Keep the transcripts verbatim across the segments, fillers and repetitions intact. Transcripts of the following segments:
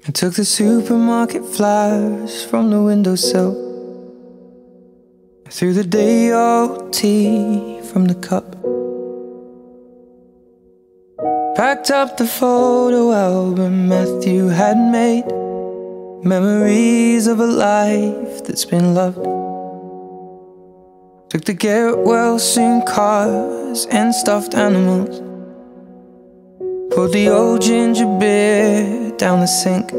I took the supermarket flowers from the windowsill. I threw the day-old tea from the cup. Packed up the photo album Matthew had made, memories of a life that's been loved. Took the get well soon cars and stuffed animals. Poured the old ginger beer down the sink.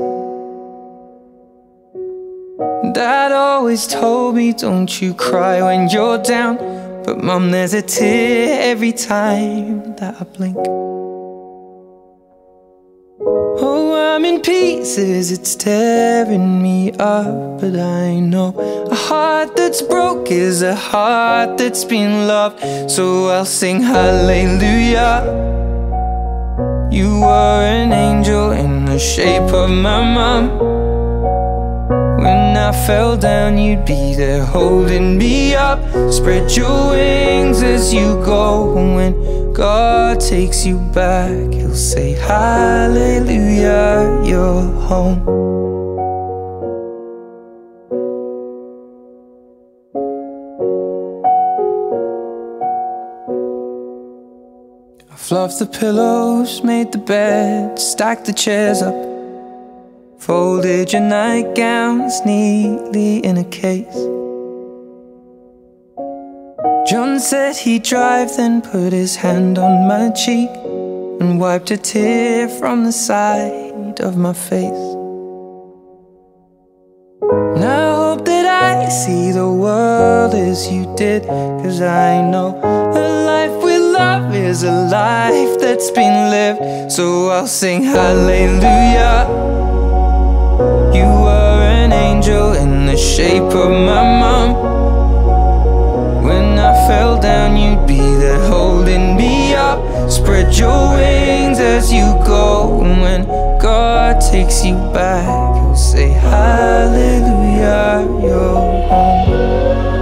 Dad always told me, don't you cry when you're down, but Mum, there's a tear every time that I blink. Oh, I'm in pieces, it's tearing me up, but I know a heart that's broke is a heart that's been loved. So I'll sing hallelujah. You were an angel in the shape of my mum. When I fell down, you'd be there holding me up. Spread your wings as you go. And when God takes you back, He'll say hallelujah, you're home. I fluffed the pillows, made the bed, stacked the chairs up, folded your nightgowns neatly in a case. John said he'd drive, then put his hand on my cheek and wiped a tear from the side of my face. And I hope that I see the world as you did, 'cause I know a life with love is a life that's been lived. So I'll sing hallelujah. You were an angel in the shape of my mum. When I fell down, you'd be there holding me up. Spread your wings as you go. And when God takes you back, He'll say hallelujah, you're home.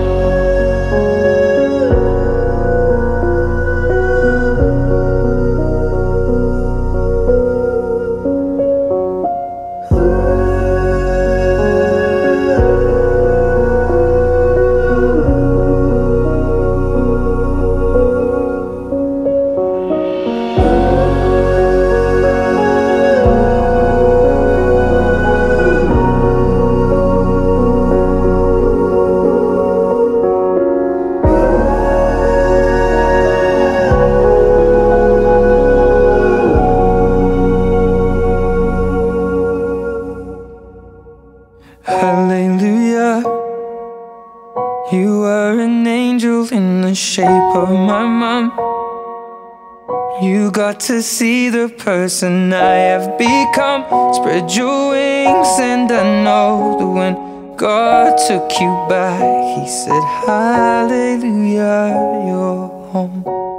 Hallelujah. You were an angel in the shape of my mum. You got to see the person I have become. Spread your wings and I know that when God took you back, He said hallelujah, you're home.